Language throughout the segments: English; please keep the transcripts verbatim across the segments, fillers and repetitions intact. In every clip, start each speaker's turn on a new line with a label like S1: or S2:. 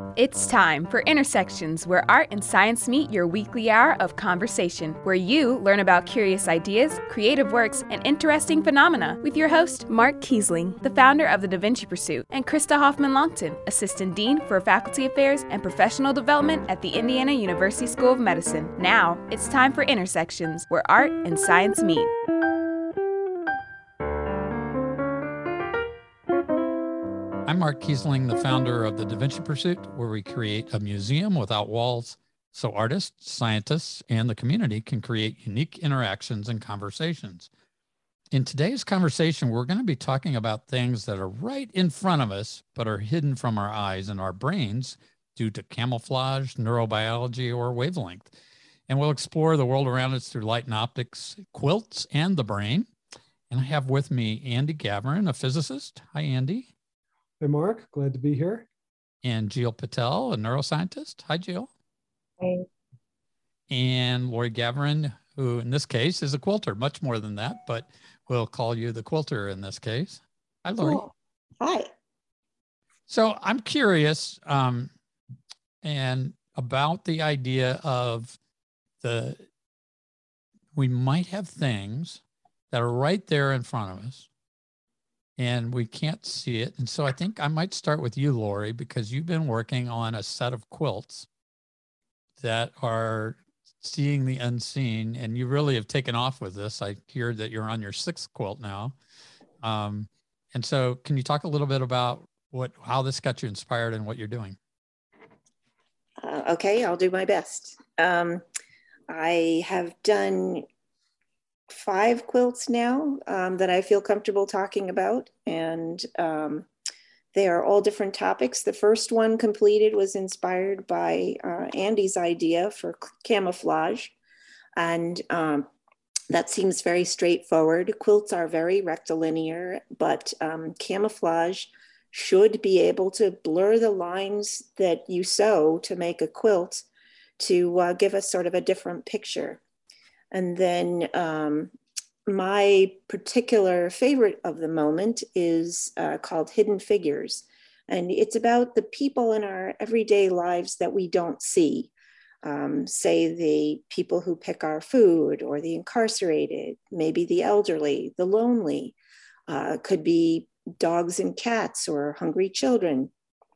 S1: It's time for Intersections, where art and science meet, your weekly hour of conversation, where you learn about curious ideas, creative works, and interesting phenomena with your host, Mark Kiesling, the founder of the Da Vinci Pursuit, and Krista Hoffman-Longton, Assistant Dean for Faculty Affairs and Professional Development at the Indiana University School of Medicine. Now, it's time for Intersections, where art and science meet.
S2: I'm Mark Kiesling, the founder of the Da Vinci Pursuit, where we create a museum without walls so artists, scientists, and the community can create unique interactions and conversations. In today's conversation, we're going to be talking about things that are right in front of us, but are hidden from our eyes and our brains due to camouflage, neurobiology, or wavelength. And we'll explore the world around us through light and optics, quilts, and the brain. And I have with me Andy Gavran, a physicist. Hi, Andy.
S3: Hey, Mark. Glad to be here.
S2: And Jill Patel, a neuroscientist. Hi, Jill.
S4: Hey.
S2: And Lori Gavran, who in this case is a quilter, much more than that, but we'll call you the quilter in this case. Hi, Lori.
S4: Cool. Hi.
S2: So I'm curious um, and about the idea of the, we might have things that are right there in front of us, and we can't see it. And so I think I might start with you, Lori, because you've been working on a set of quilts that are seeing the unseen, and you really have taken off with this. I hear that you're on your sixth quilt now. Um, and so can you talk a little bit about what, how this got you inspired and what you're doing?
S4: Uh, okay, I'll do my best. Um, I have done five quilts now um, that I feel comfortable talking about, and um, they are all different topics. The first one completed was inspired by uh, Andy's idea for camouflage, and um, that seems very straightforward. Quilts are very rectilinear, but um, camouflage should be able to blur the lines that you sew to make a quilt to uh, give us sort of a different picture. And then um, my particular favorite of the moment is uh, called Hidden Figures. And it's about the people in our everyday lives that we don't see. Um, say the people who pick our food, or the incarcerated, maybe the elderly, the lonely, uh, could be dogs and cats or hungry children.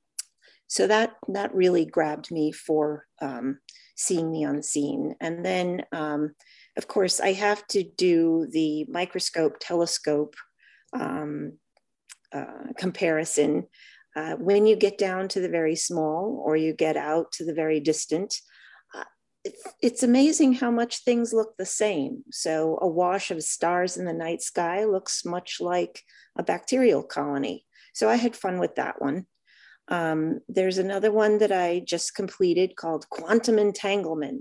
S4: So that, that really grabbed me for um, seeing the unseen. And then um, of course, I have to do the microscope telescope um, uh, comparison. Uh, when you get down to the very small, or you get out to the very distant, uh, it's, it's amazing how much things look the same. So a wash of stars in the night sky looks much like a bacterial colony. So I had fun with that one. Um, there's another one that I just completed called Quantum Entanglement.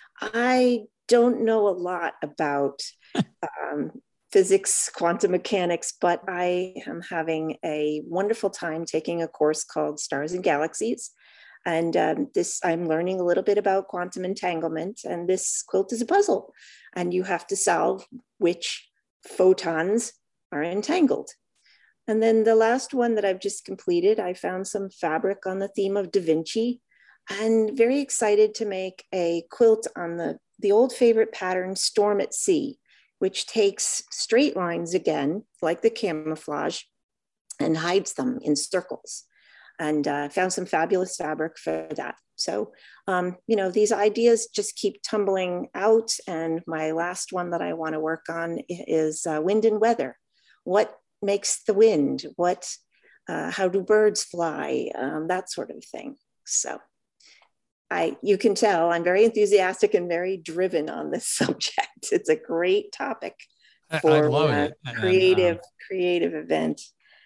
S4: I don't know a lot about um, physics, quantum mechanics, but I am having a wonderful time taking a course called Stars and Galaxies. And um, this, I'm learning a little bit about quantum entanglement, and this quilt is a puzzle, and you have to solve which photons are entangled. And then the last one that I've just completed, I found some fabric on the theme of Da Vinci, and very excited to make a quilt on the the old favorite pattern, Storm at Sea, which takes straight lines again, like the camouflage, and hides them in circles. And uh, found some fabulous fabric for that. So, um, you know, these ideas just keep tumbling out. And my last one that I want to work on is uh, wind and weather. What makes the wind? What, uh, how do birds fly? Um, that sort of thing. So. I, you can tell I'm very enthusiastic and very driven on this subject. It's a great topic for a creative, and, uh, creative event.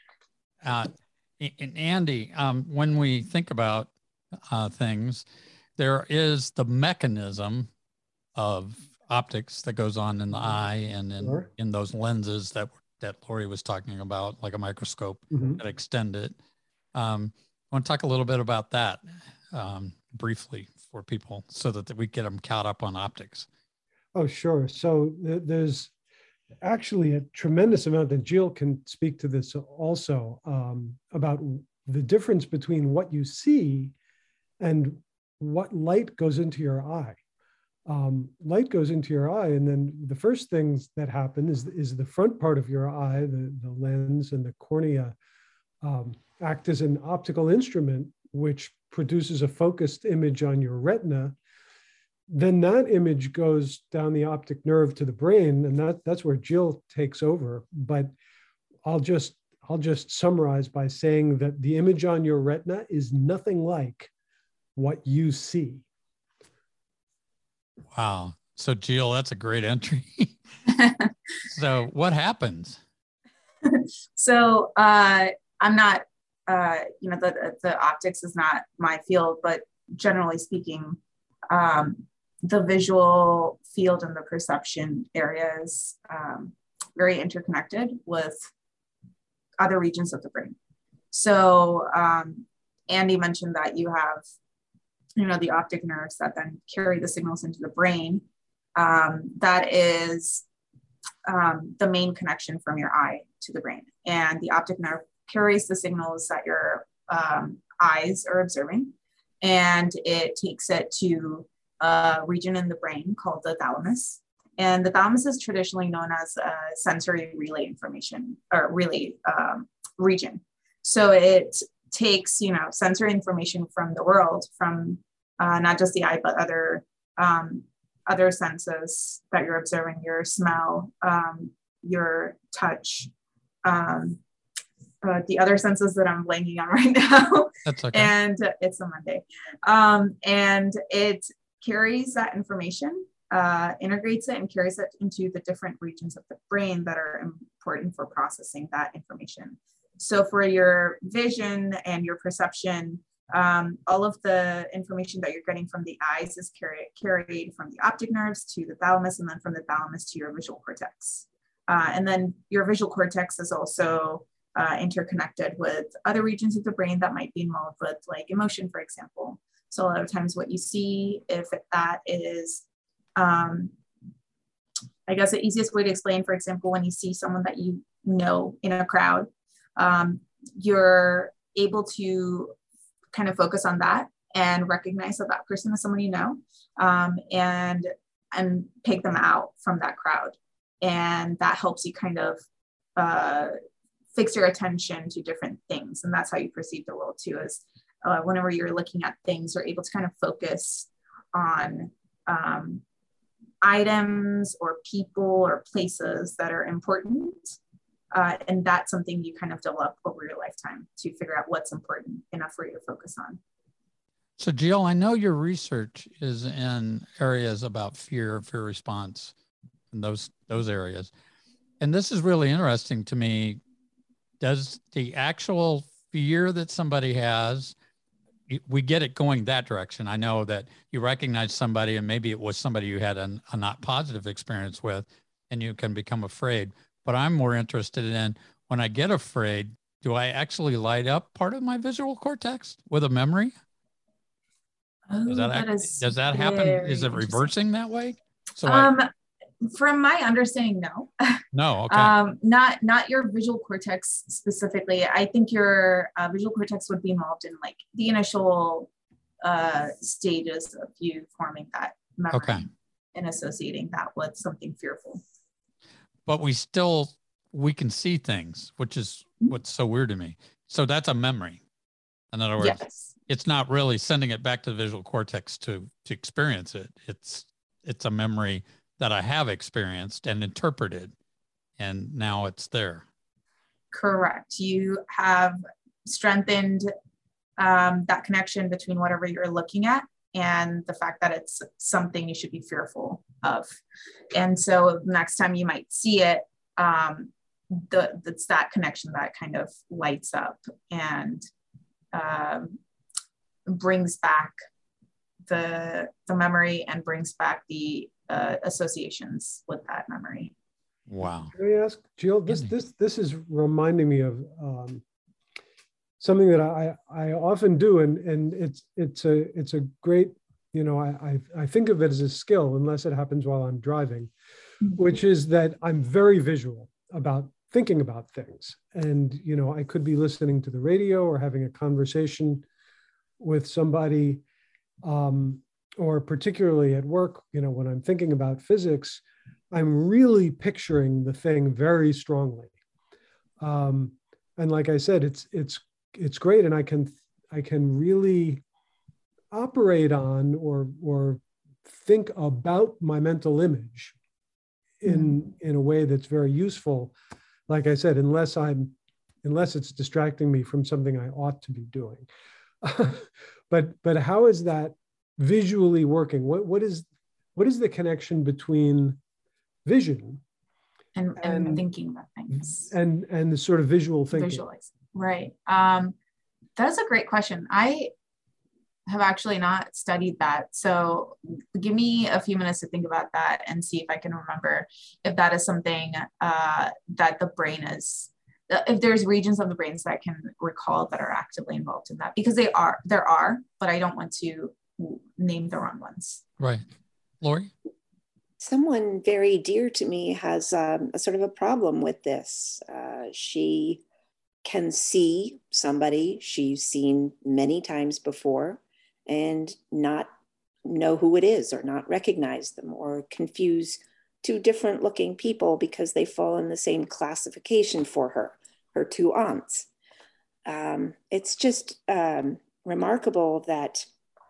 S2: Uh, and Andy, um, when we think about uh, things, there is the mechanism of optics that goes on in the eye and in, sure. in those lenses that that Lori was talking about, like a microscope mm-hmm. that extend it. Um, I want to talk a little bit about that. Um, briefly for people so that we get them caught up on optics.
S3: Oh, sure. So th- there's actually a tremendous amount that Jill can speak to this also um, about the difference between what you see and what light goes into your eye. Um, light goes into your eye, and then the first things that happen is, is the front part of your eye, the, the lens and the cornea, um, act as an optical instrument, which produces a focused image on your retina. Then that image goes down the optic nerve to the brain, and that, that's where Jill takes over. But I'll just, I'll just summarize by saying that the image on your retina is nothing like what you see.
S2: Wow. So Jill, that's a great entry. So what happens?
S5: So uh, I'm not, uh, you know, the, the optics is not my field, but generally speaking, um, the visual field and the perception area is um, very interconnected with other regions of the brain. So um, Andy mentioned that you have, you know, the optic nerves that then carry the signals into the brain. Um, that is um, the main connection from your eye to the brain. And the optic nerve carries the signals that your um, eyes are observing, and it takes it to a region in the brain called the thalamus. And the thalamus is traditionally known as a sensory relay information or relay um, region. So it takes, you know, sensory information from the world, from uh, not just the eye, but other um, other senses that you're observing, your smell, um, your touch, um, uh, the other senses that I'm blanking on right now.
S2: That's okay.
S5: And it's a Monday. Um, and it carries that information, uh, integrates it and carries it into the different regions of the brain that are important for processing that information. So for your vision and your perception, um, all of the information that you're getting from the eyes is carried, carried from the optic nerves to the thalamus, and then from the thalamus to your visual cortex. Uh, and then your visual cortex is also uh, interconnected with other regions of the brain that might be involved with, like emotion, for example. So a lot of times what you see, if that is, um, I guess the easiest way to explain, for example, when you see someone that you know in a crowd, um, you're able to kind of focus on that and recognize that that person is someone you know, um, and, and pick them out from that crowd. And that helps you kind of uh, fix your attention to different things. And that's how you perceive the world too, is uh, whenever you're looking at things, you're able to kind of focus on um, items or people or places that are important. Uh, and that's something you kind of develop over your lifetime to figure out what's important enough for you to focus on.
S2: So Jill, I know your research is in areas about fear, fear response, and those, those areas. And this is really interesting to me. Does the actual fear that somebody has, we get it going that direction. I know that you recognize somebody and maybe it was somebody you had an, a not positive experience with, and you can become afraid. But I'm more interested in, when I get afraid, do I actually light up part of my visual cortex with a memory?
S5: Oh,
S2: does that,
S5: that
S2: act,
S5: is
S2: does that happen? Is it reversing that way? So
S5: um,
S2: I,
S5: from my understanding, no.
S2: No, okay.
S5: um, not not your visual cortex specifically. I think your uh, visual cortex would be involved in like the initial uh, stages of you forming that memory, okay, and associating that with something fearful.
S2: But we still, we can see things, which is what's so weird to me. So that's a memory. In other words, yes. It's not really sending it back to the visual cortex to, to experience it. It's, it's a memory that I have experienced and interpreted, and now it's there.
S5: Correct. You have strengthened um, that connection between whatever you're looking at and the fact that it's something you should be fearful of. And so next time you might see it, um, the, it's that connection that kind of lights up and um, brings back the, the memory and brings back the uh, associations with that memory.
S2: Wow.
S3: Can I ask, Jill, this, this, this is reminding me of um, something that I, I often do, and, and it's, it's a, it's a great, you know, I, I, I think of it as a skill, unless it happens while I'm driving, mm-hmm. which is that I'm very visual about thinking about things. And, you know, I could be listening to the radio or having a conversation with somebody, um, or particularly at work, you know, when I'm thinking about physics, I'm really picturing the thing very strongly. Um, and like I said, it's it's it's great, and I can I can really operate on or or think about my mental image in mm. in a way that's very useful. Like I said, unless I'm unless it's distracting me from something I ought to be doing. but but how is that visually working? What what is what is the connection between vision
S5: and, and, and thinking about things
S3: and and the sort of visual thinking?
S5: Visualize, right? Um, that's a great question. I have actually not studied that, so give me a few minutes to think about that and see if I can remember if that is something uh, that the brain is. If there's regions of the brains that I can recall that are actively involved in that, because they are, there are, but I don't want to name the wrong ones.
S2: Right. Lori?
S4: Someone very dear to me has um, a sort of a problem with this. Uh, she can see somebody she's seen many times before and not know who it is, or not recognize them, or confuse two different looking people because they fall in the same classification for her, her two aunts. Um, it's just um, remarkable that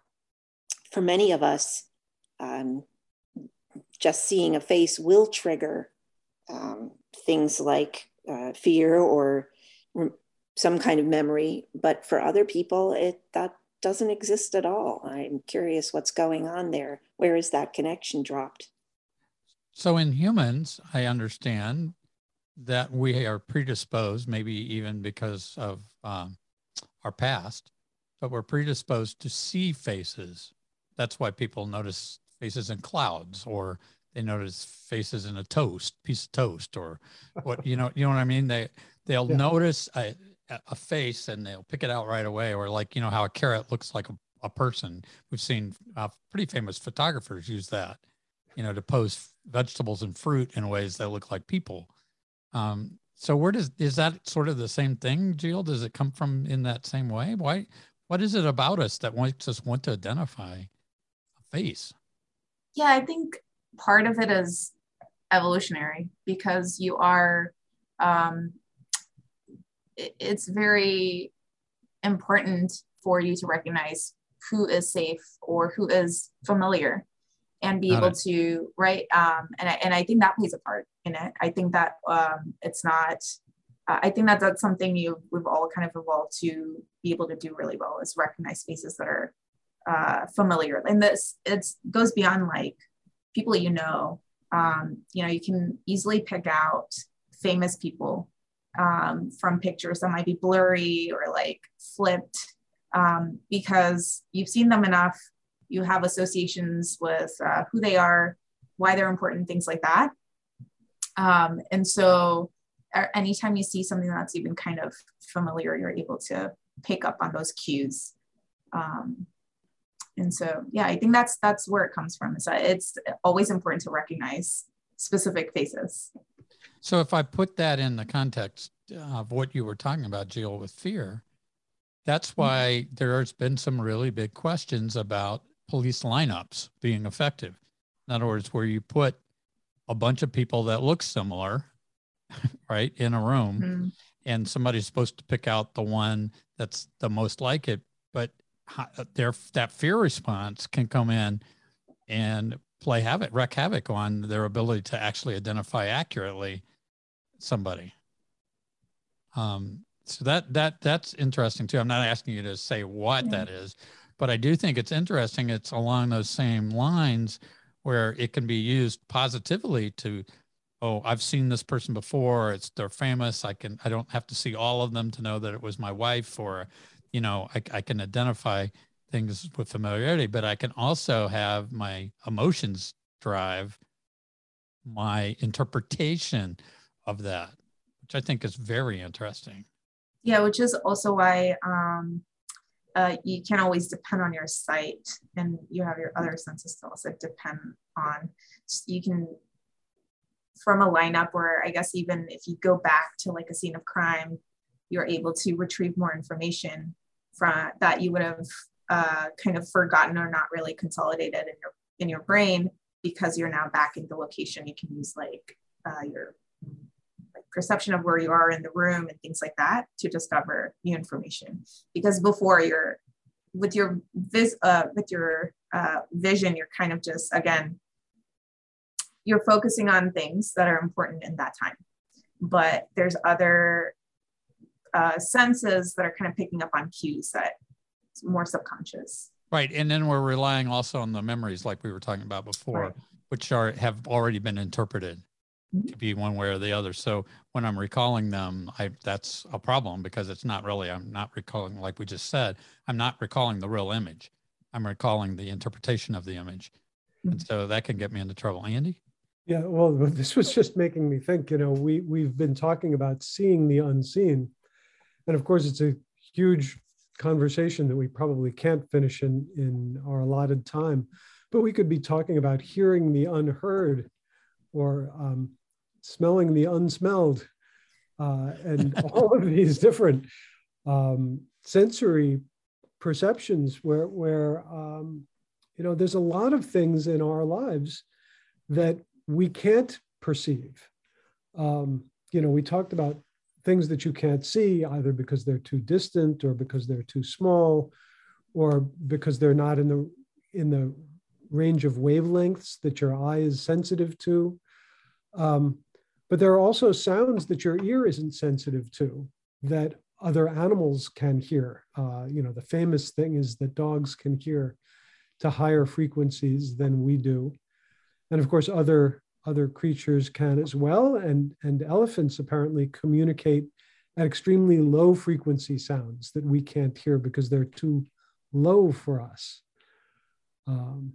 S4: for many of us, um, just seeing a face will trigger um, things like uh, fear or re- some kind of memory, but for other people, it that doesn't exist at all. I'm curious what's going on there. Where is that connection dropped?
S2: So in humans, I understand that we are predisposed, maybe even because of um, our past, but we're predisposed to see faces. That's why people notice faces in clouds, or they notice faces in a toast, piece of toast, or what, you know, you know what I mean? They, they'll yeah. notice a, a face and they'll pick it out right away. Or like, you know, how a carrot looks like a, a person. We've seen uh, pretty famous photographers use that, you know, to pose vegetables and fruit in ways that look like people. Um, so where does, is that sort of the same thing, Jill? Does it come from in that same way? Why, what is it about us that makes us want to identify a face?
S5: Yeah, I think part of it is evolutionary, because you are, um, it, it's very important for you to recognize who is safe or who is familiar, and be Got able it. to, right? Um, and, I, and I think that plays a part in it. I think that um, it's not, uh, I think that that's something you we've all kind of evolved to be able to do really well, is recognize faces that are uh, familiar. And this, it's goes beyond like people you know. Um, you know, you can easily pick out famous people um, from pictures that might be blurry or like flipped, um, because you've seen them enough. You have associations with uh, who they are, why they're important, things like that. Um, and so anytime you see something that's even kind of familiar, you're able to pick up on those cues. Um, and so, yeah, I think that's that's where it comes from. Is that it's always important to recognize specific faces.
S2: So if I put that in the context of what you were talking about, Jill, with fear, that's why mm-hmm. there's been some really big questions about police lineups being effective. In other words, where you put a bunch of people that look similar, right, in a room, mm-hmm. and somebody's supposed to pick out the one that's the most like it, but their that fear response can come in and play havoc, wreak havoc on their ability to actually identify accurately somebody. Um, so that that that's interesting too. I'm not asking you to say what yeah. that is, but I do think it's interesting. It's along those same lines where it can be used positively to, oh, I've seen this person before. It's they're famous. I can I don't have to see all of them to know that it was my wife, or, you know, I, I can identify things with familiarity, but I can also have my emotions drive my interpretation of that, which I think is very interesting.
S5: Yeah, which is also why um, uh, you can't always depend on your sight, and you have your other senses to also depend on. You can, from a lineup where I guess even if you go back to like a scene of crime, you're able to retrieve more information from that you would have uh, kind of forgotten or not really consolidated in your in your brain, because you're now back in the location. You can use like uh, your like perception of where you are in the room and things like that to discover new information. Because before you're with your vis uh, with your uh, vision, you're kind of just, again, you're focusing on things that are important in that time. But there's other uh, senses that are kind of picking up on cues that it's more subconscious.
S2: Right. And then we're relying also on the memories like we were talking about before, right, which are have already been interpreted to be one way or the other. So when I'm recalling them, I that's a problem, because it's not really, I'm not recalling, like we just said, I'm not recalling the real image. I'm recalling the interpretation of the image. And so that can get me into trouble. Andy?
S3: Yeah, well, this was just making me think, you know, we, we've been talking about seeing the unseen. And of course, it's a huge conversation that we probably can't finish in, in our allotted time, but we could be talking about hearing the unheard, or um, smelling the unsmelled, uh, and all of these different um, sensory perceptions where, where um, you know, there's a lot of things in our lives that we can't perceive. Um, you know, we talked about things that you can't see, either because they're too distant, or because they're too small, or because they're not in the in the range of wavelengths that your eye is sensitive to. Um, but there are also sounds that your ear isn't sensitive to that other animals can hear. Uh, you know, the famous thing is that dogs can hear to higher frequencies than we do. And of course, other, other creatures can as well. And, and elephants apparently communicate at extremely low frequency sounds that we can't hear because they're too low for us. Um,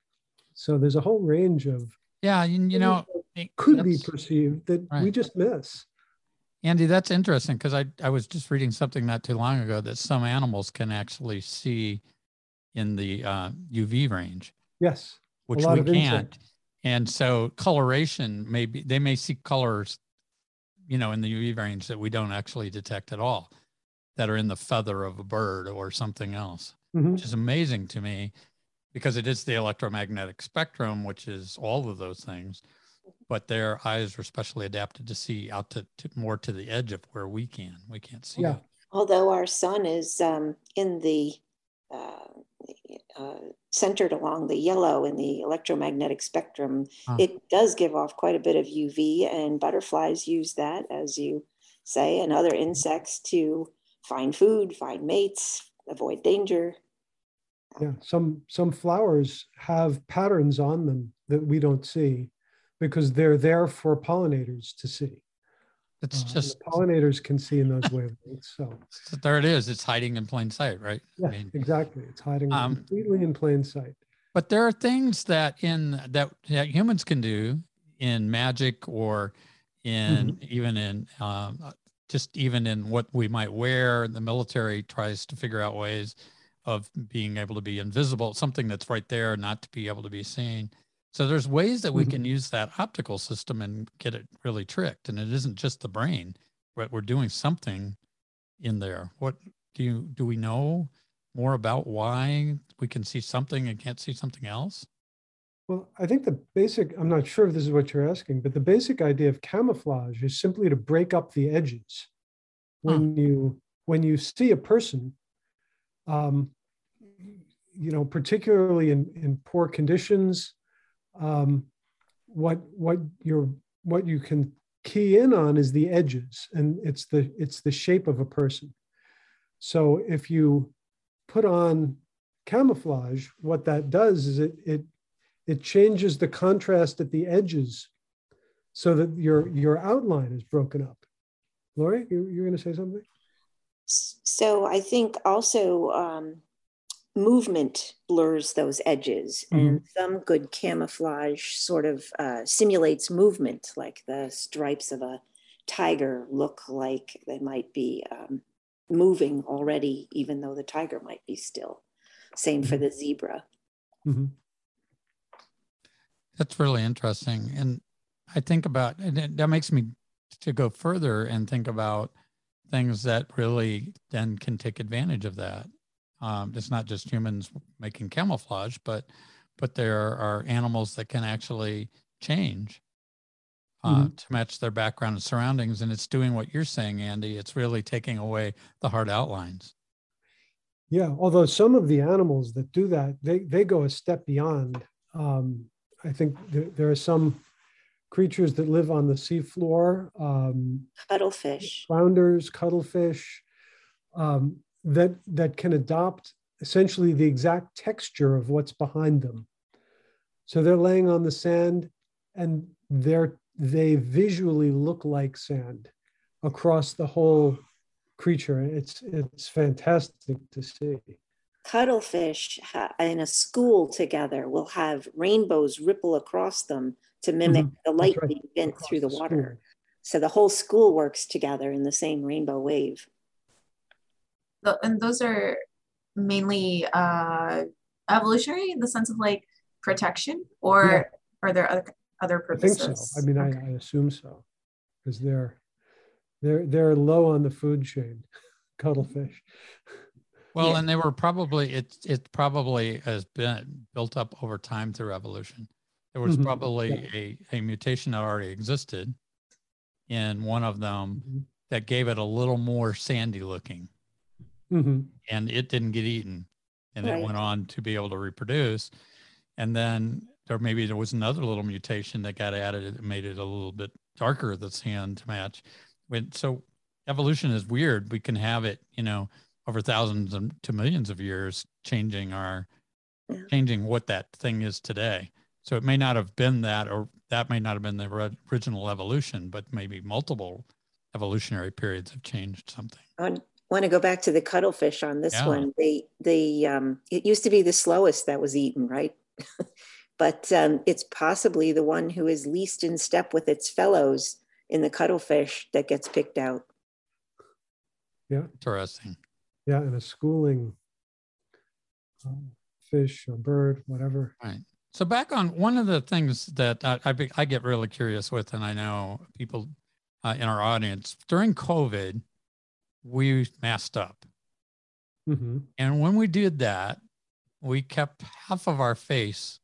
S3: so there's a whole range of
S2: yeah, you, you know,
S3: could be perceived that
S2: right.
S3: we just miss.
S2: Andy, that's interesting, because I, I was just reading something not too long ago that some animals can actually see in the uh, U V range.
S3: Yes.
S2: Which we can't. Insight. And so coloration, maybe they may see colors, you know, in the U V range that we don't actually detect at all, that are in the feather of a bird or something else, mm-hmm. which is amazing to me, because it is the electromagnetic spectrum, which is all of those things. But their eyes are specially adapted to see out to, to more to the edge of where we can. We can't see.
S3: Yeah.
S2: It.
S4: Although our sun is um, in the uh, uh, centered along the yellow in the electromagnetic spectrum, huh. it does give off quite a bit of U V, and butterflies use that, as you say, and other insects to find food, find mates, avoid danger.
S3: Yeah, some some flowers have patterns on them that we don't see, because they're there for pollinators to see.
S2: It's uh, just
S3: pollinators can see in those wavelengths. So.
S2: so there it is. It's hiding in plain sight, right?
S3: Yeah, I mean, exactly. It's hiding um, completely in plain sight.
S2: But there are things that in that, that humans can do in magic, or in mm-hmm. even in um, just even in what we might wear. The military tries to figure out ways of being able to be invisible, something that's right there, not to be able to be seen. So there's ways that we mm-hmm. can use that optical system and get it really tricked. And it isn't just the brain, but we're doing something in there. What do you, do we know more about why we can see something and can't see something else?
S3: Well, I think the basic, I'm not sure if this is what you're asking, but the basic idea of camouflage is simply to break up the edges. When huh. you, when you see a person, um, you know, particularly in, in poor conditions, um, what what you're what you can key in on is the edges, and it's the it's the shape of a person. So if you put on camouflage, what that does is it it it changes the contrast at the edges, so that your your outline is broken up. Lori, you, you're going to say something?
S4: So I think also. Um... movement blurs those edges, mm-hmm. and some good camouflage sort of uh, simulates movement, like the stripes of a tiger look like they might be um, moving already, even though the tiger might be still. Same mm-hmm. for the zebra.
S3: Mm-hmm.
S2: That's really interesting. And I think about, and that makes me to go further and think about things that really then can take advantage of that. Um, it's not just humans making camouflage, but but there are animals that can actually change uh,
S3: Mhm.
S2: to match their background and surroundings. And it's doing what you're saying, Andy. It's really taking away the hard outlines.
S3: Yeah, although some of the animals that do that, they, they go a step beyond. Um, I think there, there are some creatures that live on the seafloor, um,
S4: Cuttlefish.
S3: flounders, cuttlefish, um, that, that can adopt essentially the exact texture of what's behind them. So they're laying on the sand and they're, they visually look like sand across the whole creature. It's it's fantastic to see.
S4: Cuttlefish ha- in a school together will have rainbows ripple across them to mimic
S3: Mhm.
S4: the
S3: That's
S4: light
S3: right.
S4: being bent
S3: Across
S4: through the,
S3: the
S4: water.
S3: school.
S4: So the whole school works together in the same rainbow wave.
S5: The- and those are mainly uh, evolutionary in the sense of like protection, or
S3: Yeah.
S5: are there other, other
S3: I think
S5: purposes?
S3: so. I mean,
S5: Okay.
S3: I, I assume so, because they're they're they're low on the food chain, cuttlefish.
S2: Well,
S5: Yeah.
S2: and they were probably, it, it probably has been built up over time through evolution. There was
S3: Mhm.
S2: probably
S3: Yeah.
S2: a, a mutation that already existed in one of them
S3: Mhm.
S2: that gave it a little more sandy looking,
S3: Mhm.
S2: and it didn't get eaten, and
S4: Right.
S2: it went on to be able to reproduce. And then there maybe there was another little mutation that got added that made it a little bit darker, the sand to match. When, so evolution is weird. We can have it, you know, over thousands and to millions of years, changing our,
S4: Yeah.
S2: changing what that thing is today. So it may not have been that, or that may not have been the original evolution, but maybe multiple evolutionary periods have changed something.
S4: I want to go back to the cuttlefish on this
S2: Yeah.
S4: one. They, they, um, it used to be the slowest that was eaten, right? But um, it's possibly the one who is least in step with its fellows in the cuttlefish that gets picked out.
S3: Yeah.
S2: Interesting.
S3: Yeah, and a schooling uh, fish, a bird, whatever.
S2: Right. So back on one of the things that I, I, be, I get really curious with, and I know people uh, in our audience, during COVID, we masked up.
S3: Mm-hmm.
S2: And when we did that, we kept half of our face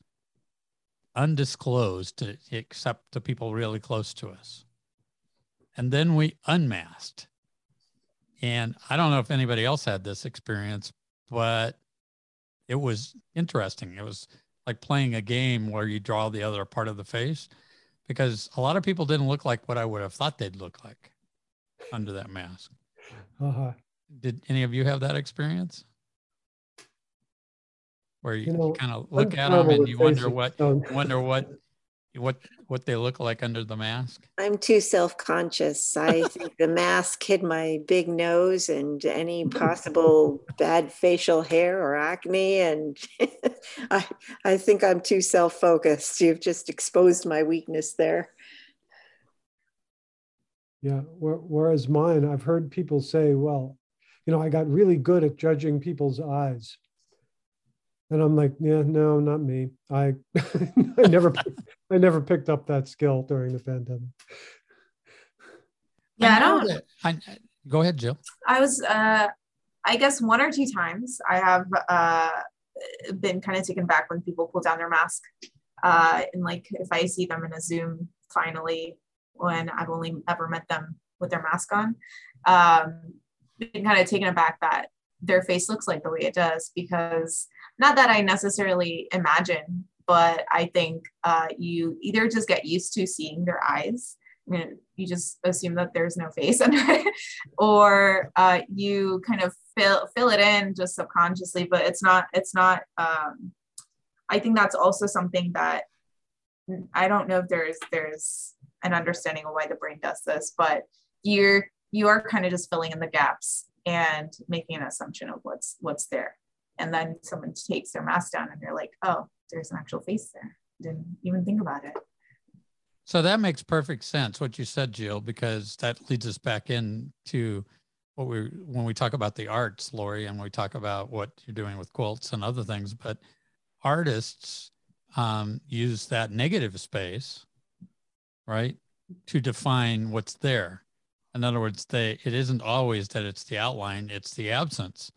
S2: undisclosed to, except to people really close to us. And then we unmasked. And I don't know if anybody else had this experience, but it was interesting. It was like playing a game where you draw the other part of the face, because a lot of people didn't look like what I would have thought they'd look like under that mask.
S3: Uh-huh.
S2: Did any of you have that experience? Where you,
S3: You know,
S2: you kind of look
S3: I'm
S2: at them
S3: terrible
S2: and
S3: with
S2: you wonder
S3: faces,
S2: what,
S3: so-
S2: you wonder what, what, what they look like under the mask?
S4: I'm too self-conscious. I think the mask hid my big nose and any possible bad facial hair or acne. And I, I think I'm too self-focused. You've just exposed my weakness there.
S3: Yeah. Whereas mine, I've heard people say, well, you know, I got really good at judging people's eyes. And I'm like, yeah, no, not me. I, I never, I never picked up that skill during the pandemic.
S5: Yeah, I,
S2: I know
S5: don't.
S2: that, I, go ahead, Jill.
S5: I was, uh, I guess, one or two times I have uh, been kind of taken back when people pull down their mask. Uh, and like if I see them in a Zoom, finally, when I've only ever met them with their mask on, um, been kind of taken aback that their face looks like the way it does, because not that I necessarily imagine, but I think uh, you either just get used to seeing their eyes. I mean, you just assume that there's no face under it, or uh, you kind of fill fill it in just subconsciously, but it's not, it's not, um, I think that's also something that I don't know if there's, there's an understanding of why the brain does this, but you're, you are kind of just filling in the gaps and making an assumption of what's, what's there. And then someone takes their mask down and you're like, oh, there's an actual face there. Didn't even think about it.
S2: So that makes perfect sense, what you said, Jill, because that leads us back into what we, when we talk about the arts, Lori, and we talk about what you're doing with quilts and other things, but artists um, use that negative space, right, to define what's there. In other words, they, it isn't always that it's the outline, it's the absence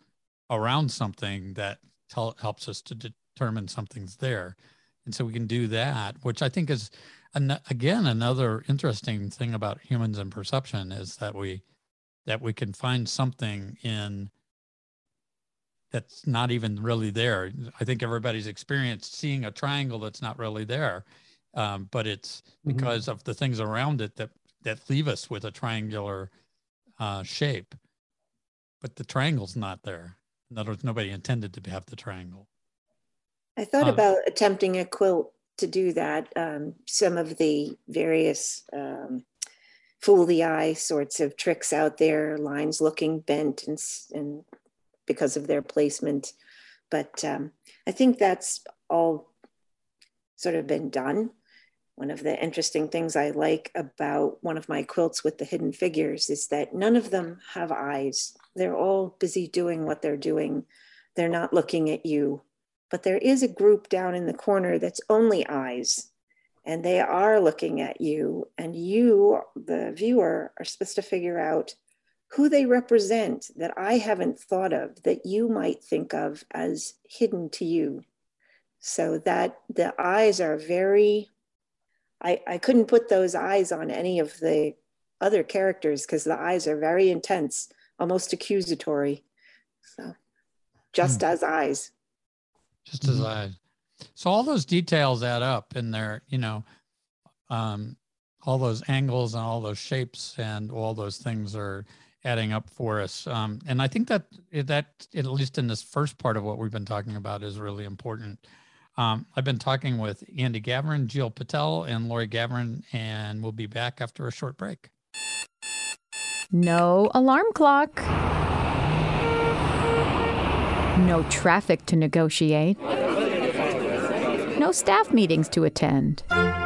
S2: around something that tell, helps us to determine something's there. And so we can do that, which I think is, an, again, another interesting thing about humans and perception is that we, that we can find something in that's not even really there. I think everybody's experienced seeing a triangle that's not really there, um, but it's because mm-hmm. of the things around it that, that leave us with a triangular uh, shape. But the triangle's not there. In other words, nobody intended to have the triangle.
S4: I thought
S2: Uh,
S4: about attempting a quilt to do that. Um, some of the various um, fool the eye sorts of tricks out there, lines looking bent and, and because of their placement. But um, I think that's all sort of been done. One of the interesting things I like about one of my quilts with the hidden figures is that none of them have eyes. They're all busy doing what they're doing. They're not looking at you. But there is a group down in the corner that's only eyes, and they are looking at you, and you, the viewer, are supposed to figure out who they represent that I haven't thought of, that you might think of as hidden to you. So that the eyes are very, I, I couldn't put those eyes on any of the other characters because the eyes are very intense, almost accusatory. So just mm. as eyes.
S2: Just as eyes. So all those details add up in there, you know, um, all those angles and all those shapes and all those things are adding up for us. Um, and I think that that, at least in this first part of what we've been talking about, is really important. Um, I've been talking with Andy Gavran, Jill Patel, and Lori Gavran, and we'll be back after a short break.
S6: No alarm clock. No traffic to negotiate. No staff meetings to attend.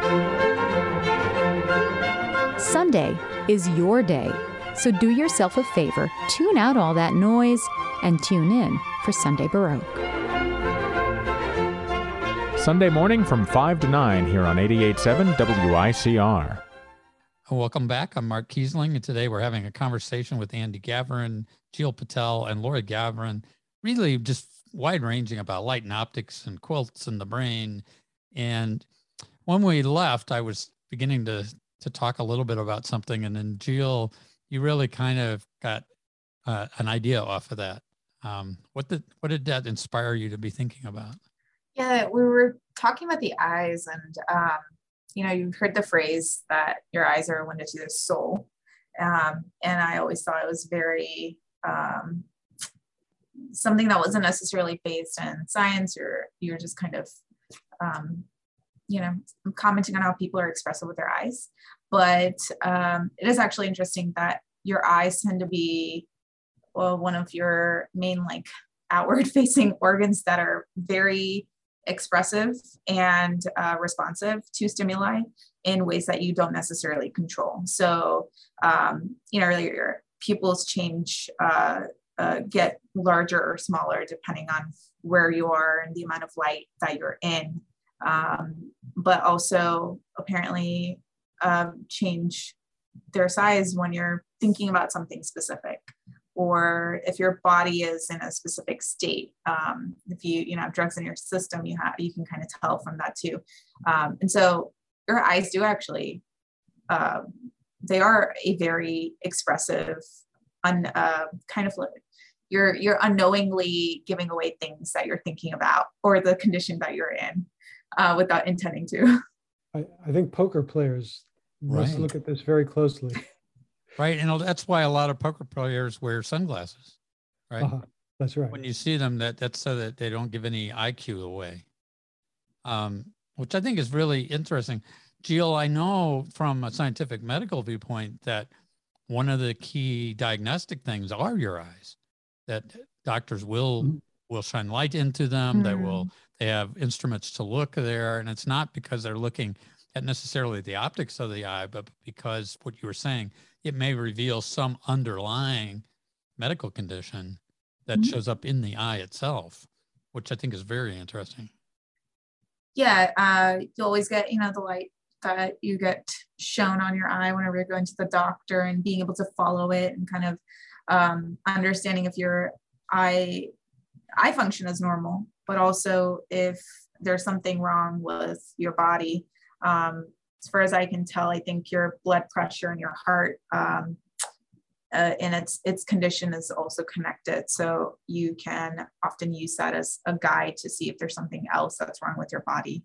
S6: Sunday is your day, so do yourself a favor, tune out all that noise, and tune in for Sunday Baroque.
S7: Sunday morning from five to nine here on eighty-eight point seven W I C R.
S2: Welcome back. I'm Mark Kiesling, and today we're having a conversation with Andy Gavran, Jill Patel, and Lori Gavran, really just wide-ranging about light and optics and quilts and the brain. And when we left, I was beginning to to talk a little bit about something, and then Jill, you really kind of got uh, an idea off of that. Um, what did what did that inspire you to be thinking about?
S5: Yeah, we were talking about the eyes, and um, you know, you've heard the phrase that your eyes are a window to the soul, um, and I always thought it was very um, something that wasn't necessarily based in science, or you're just kind of um, you know, commenting on how people are expressive with their eyes. But um, it is actually interesting that your eyes tend to be, well, one of your main like outward facing organs that are very expressive and uh, responsive to stimuli in ways that you don't necessarily control. So, um, you know, your pupils change, uh, uh, get larger or smaller depending on where you are and the amount of light that you're in. Um, but also apparently um, change their size when you're thinking about something specific, or if your body is in a specific state. Um, if you, you know, have drugs in your system, you have, you can kind of tell from that too. Um, and so your eyes do actually, uh, they are a very expressive, un, uh, kind of, you're, you're unknowingly giving away things that you're thinking about or the condition that you're in uh, without intending to.
S3: I, I think poker players must
S2: Right.
S3: look at this very closely.
S2: Right. And that's why a lot of poker players wear sunglasses, right?
S3: Uh-huh. That's right.
S2: When you see them, that that's so that they don't give any I Q away, um, which I think is really interesting. Jill, I know from a scientific medical viewpoint that one of the key diagnostic things are your eyes, that doctors will mm-hmm. will shine light into them. Mm-hmm. They will, they have instruments to look there. And it's not because they're looking at necessarily the optics of the eye, but because what you were saying, it may reveal some underlying medical condition that mm-hmm. shows up in the eye itself, which I think is very interesting.
S5: Yeah, uh, you always get, you know, the light that you get shown on your eye whenever you're going to the doctor, and being able to follow it and kind of um, understanding if your eye eye function is normal, but also if there's something wrong with your body. Um, as far as I can tell, I think your blood pressure and your heart um, uh, and its its condition is also connected. So you can often use that as a guide to see if there's something else that's wrong with your body.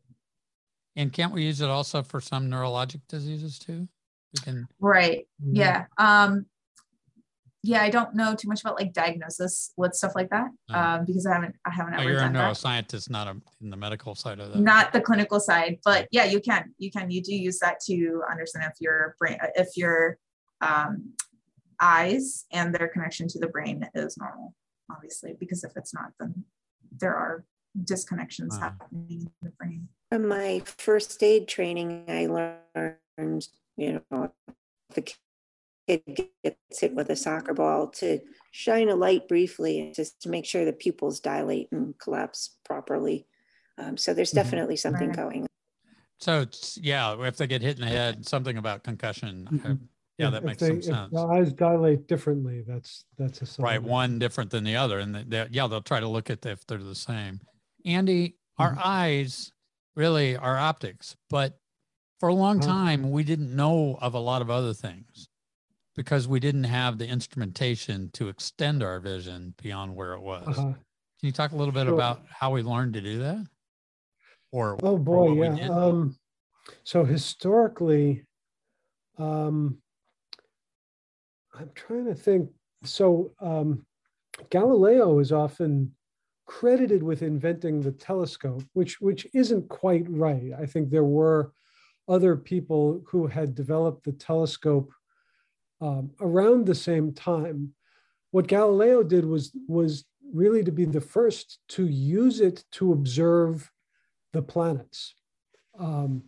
S2: And can't we use it also for some neurologic diseases too? We can.
S5: Right. Yeah. Um, yeah. I don't know too much about like diagnosis with stuff like that
S2: Oh.
S5: um, because I haven't, I haven't
S2: Oh,
S5: ever
S2: you're a
S5: done that.
S2: neuroscientist, not a, in the medical side of that.
S5: Not the clinical side, but yeah, you can, you can, you do use that to understand if your brain, if your um, eyes and their connection to the brain is normal, obviously, because if it's not, then there are disconnections
S2: Wow.
S5: happening in the brain.
S4: From my first aid training, I learned, you know, if a kid gets hit with a soccer ball, to shine a light briefly just to make sure the pupils dilate and collapse properly. Um, so there's definitely mm-hmm. something
S5: right.
S4: going on.
S2: So it's, yeah, if they get hit in the head, something about concussion.
S3: Mm-hmm.
S2: Uh, yeah,
S3: yeah,
S2: that makes
S3: they,
S2: some
S3: if
S2: sense.
S3: the eyes dilate differently, that's that's a sign.
S2: Right, one different than the other, and they, yeah, they'll try to look at the, if they're the same. Andy, our mm-hmm. eyes really are optics, but for a long time we didn't know of a lot of other things because we didn't have the instrumentation to extend our vision beyond where it was. Uh-huh. Can you talk a little bit sure. about how we learned to do that? Or
S3: oh boy, or yeah. Um, so historically, um, I'm trying to think. So um, Galileo is often credited with inventing the telescope, which which isn't quite right. I think there were other people who had developed the telescope um, around the same time. What Galileo did was was really to be the first to use it to observe the planets, um,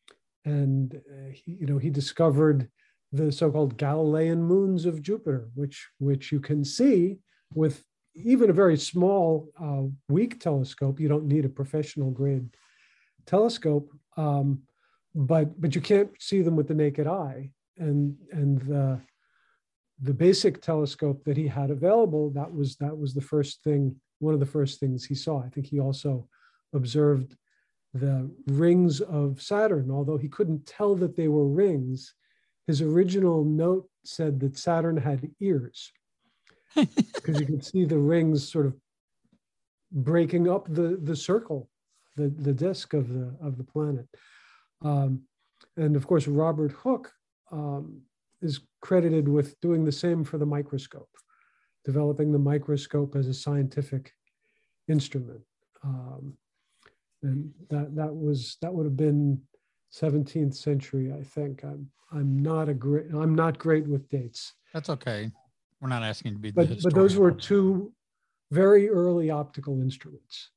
S3: and uh, he, you know he discovered the so-called Galilean moons of Jupiter, which which you can see with even a very small, uh, weak telescope. You don't need a professional grade telescope, um, but but you can't see them with the naked eye. And and the the basic telescope that he had available, that was that was the first thing, one of the first things he saw. I think he also observed the rings of Saturn, although he couldn't tell that they were rings. His original note said that Saturn had ears, because you could see the rings sort of breaking up the, the circle, the, the disk of the, of the planet. Um, and of course, Robert Hooke um, is credited with doing the same for the microscope, developing the microscope as a scientific instrument. Um, and that, that, was, that would have been seventeenth century, I think. I'm, I'm, not a great, I'm not great with dates.
S2: That's okay. We're not asking to be the
S3: but,
S2: historian.
S3: But those were two very early optical instruments.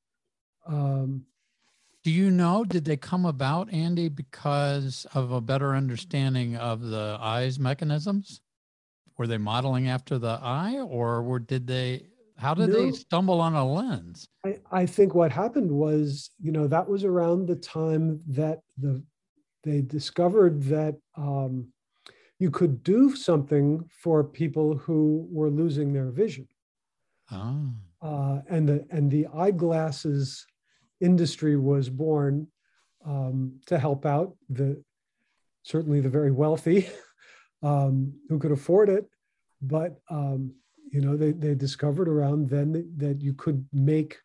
S3: Um,
S2: Do you know, did they come about, Andy, because of a better understanding of the eye's mechanisms? Were they modeling after the eye, or were, did they, how did no, they stumble on a lens?
S3: I, I think what happened was, you know, that was around the time that the they discovered that um, you could do something for people who were losing their vision.
S2: Oh.
S3: Uh, and the and the eyeglasses industry was born um, to help out the certainly the very wealthy um, who could afford it. But um, you know, they they discovered around then that, that you could make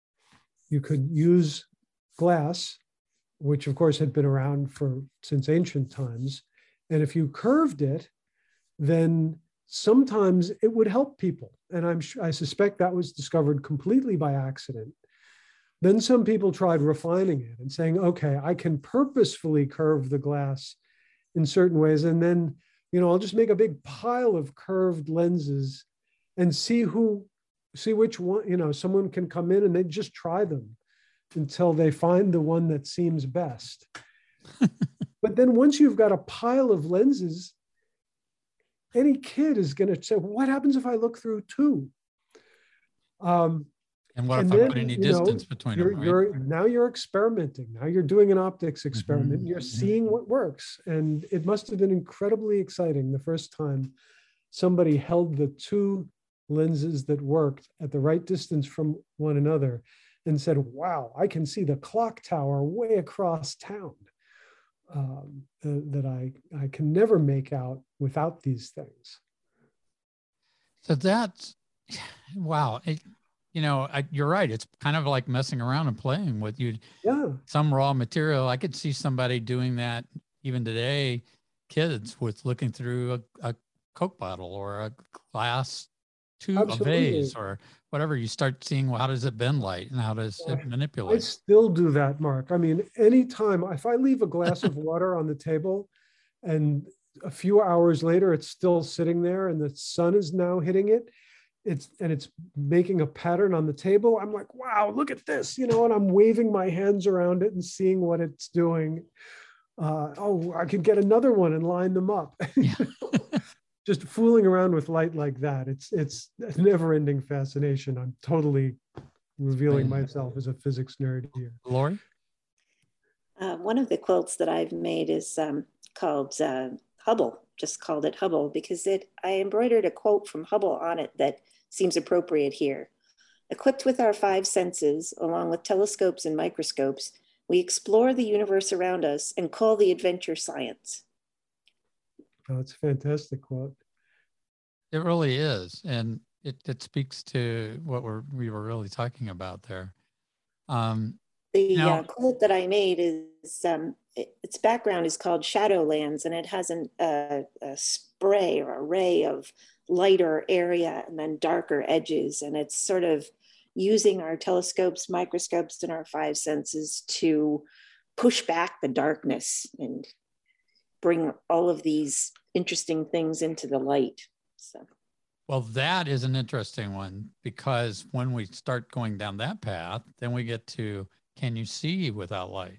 S3: you could use glass, which of course had been around for since ancient times. And if you curved it, then sometimes it would help people. And I'm I suspect that was discovered completely by accident. Then some people tried refining it and saying, okay, I can purposefully curve the glass in certain ways. And then, you know, I'll just make a big pile of curved lenses and see who, see which one, you know, someone can come in and they just try them until they find the one that seems best. But then once you've got a pile of lenses, any kid is going to say, well, what happens if I look through two? Um,
S2: and what
S3: and
S2: if
S3: then,
S2: I put any
S3: you know,
S2: distance between
S3: you're,
S2: them, right?
S3: You're, now you're experimenting. Now you're doing an optics experiment.
S2: Mm-hmm.
S3: You're seeing what works. And it must have been incredibly exciting the first time somebody held the two lenses that worked at the right distance from one another and said, wow, I can see the clock tower way across town um, uh, that I, I can never make out without these things.
S2: So that's, wow. It, you know, I, you're right. It's kind of like messing around and playing with you.
S3: Yeah.
S2: Some raw material. I could see somebody doing that even today, kids with looking through a, a Coke bottle or a glass tube,
S3: Absolutely.
S2: a vase or whatever. You start seeing, well, how does it bend light and how does it manipulate?
S3: I still do that, Mark. I mean, anytime, if I leave a glass of water on the table and a few hours later, it's still sitting there and the sun is now hitting it, it's and it's making a pattern on the table, I'm like, wow, look at this, you know, and I'm waving my hands around it and seeing what it's doing. Uh, oh, I could get another one and line them up.
S2: Yeah.
S3: Just fooling around with light like that. It's it's a never-ending fascination. I'm totally revealing myself as a physics nerd here.
S2: Lori?
S4: Uh, one of the quilts that I've made is um, called uh, Hubble, just called it Hubble, because it I embroidered a quote from Hubble on it that seems appropriate here. Equipped with our five senses, along with telescopes and microscopes, we explore the universe around us and call the adventure science.
S3: Oh, it's a fantastic quote.
S2: It really is. And it, it speaks to what we're, we were really talking about there. Um,
S4: the
S2: now,
S4: uh, quote that I made is, um, it, its background is called Shadowlands, and it has an, uh, a spray or a ray of lighter area and then darker edges. And it's sort of using our telescopes, microscopes, and our five senses to push back the darkness and bring all of these interesting things into the light. So,
S2: well, that is an interesting one, because when we start going down that path, then we get to, can you see without light?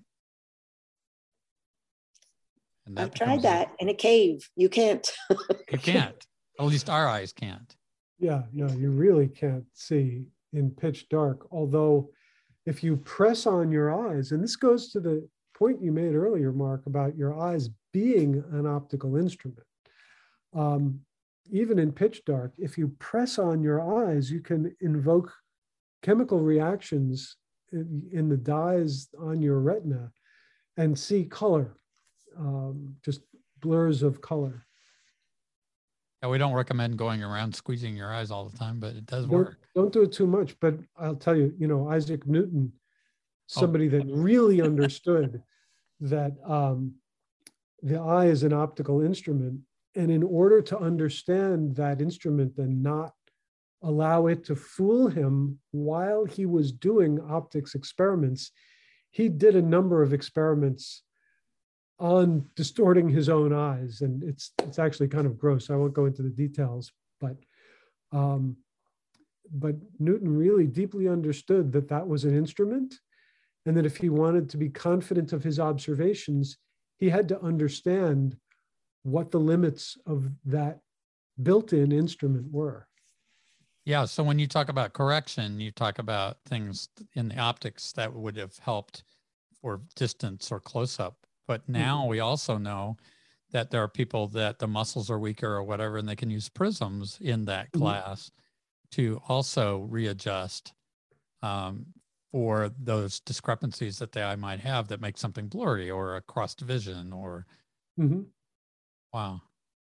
S2: And
S4: I've tried that a, in a cave. You can't.
S2: You can't. At least our eyes can't.
S3: Yeah, no, you really can't see in pitch dark. Although if you press on your eyes, and this goes to the point you made earlier, Mark, about your eyes being an optical instrument. Um, even in pitch dark, if you press on your eyes, you can invoke chemical reactions in, in the dyes on your retina and see color, um, just blurs of color.
S2: Yeah, we don't recommend going around squeezing your eyes all the time, but it does
S3: don't,
S2: work.
S3: Don't do it too much, but I'll tell you, you know, Isaac Newton, somebody oh. that really understood that um, the eye is an optical instrument. And in order to understand that instrument and not allow it to fool him while he was doing optics experiments, he did a number of experiments on distorting his own eyes. And it's, it's actually kind of gross. I won't go into the details, but, um, but Newton really deeply understood that that was an instrument, and that if he wanted to be confident of his observations, he had to understand what the limits of that built-in instrument were.
S2: Yeah, so when you talk about correction, you talk about things in the optics that would have helped for distance or close-up. But now mm-hmm. we also know that there are people that the muscles are weaker or whatever, and they can use prisms in that glass mm-hmm. to also readjust um, for those discrepancies that the eye might have that make something blurry or a crossed vision or,
S3: mm-hmm.
S2: wow.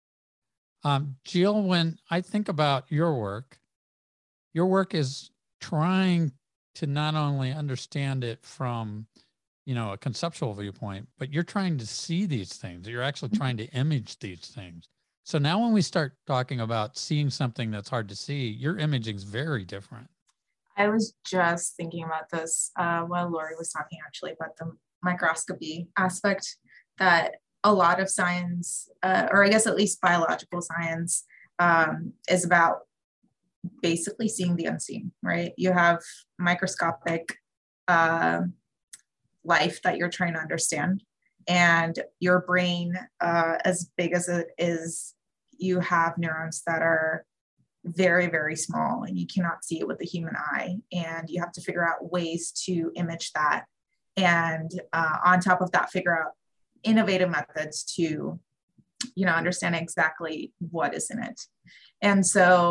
S2: Um, Jill, when I think about your work, your work is trying to not only understand it from, you know, a conceptual viewpoint, but you're trying to see these things. You're actually trying to image these things. So now when we start talking about seeing something that's hard to see, your imaging is very different.
S5: I was just thinking about this uh, while Lori was talking, actually, about the microscopy aspect, that a lot of science, uh, or I guess at least biological science, um, is about basically seeing the unseen, right? You have microscopic uh, life that you're trying to understand, and your brain, uh, as big as it is, you have neurons that are very, very small, and you cannot see it with the human eye, and you have to figure out ways to image that, and uh, on top of that, figure out innovative methods to, you know, understand exactly what is in it. And so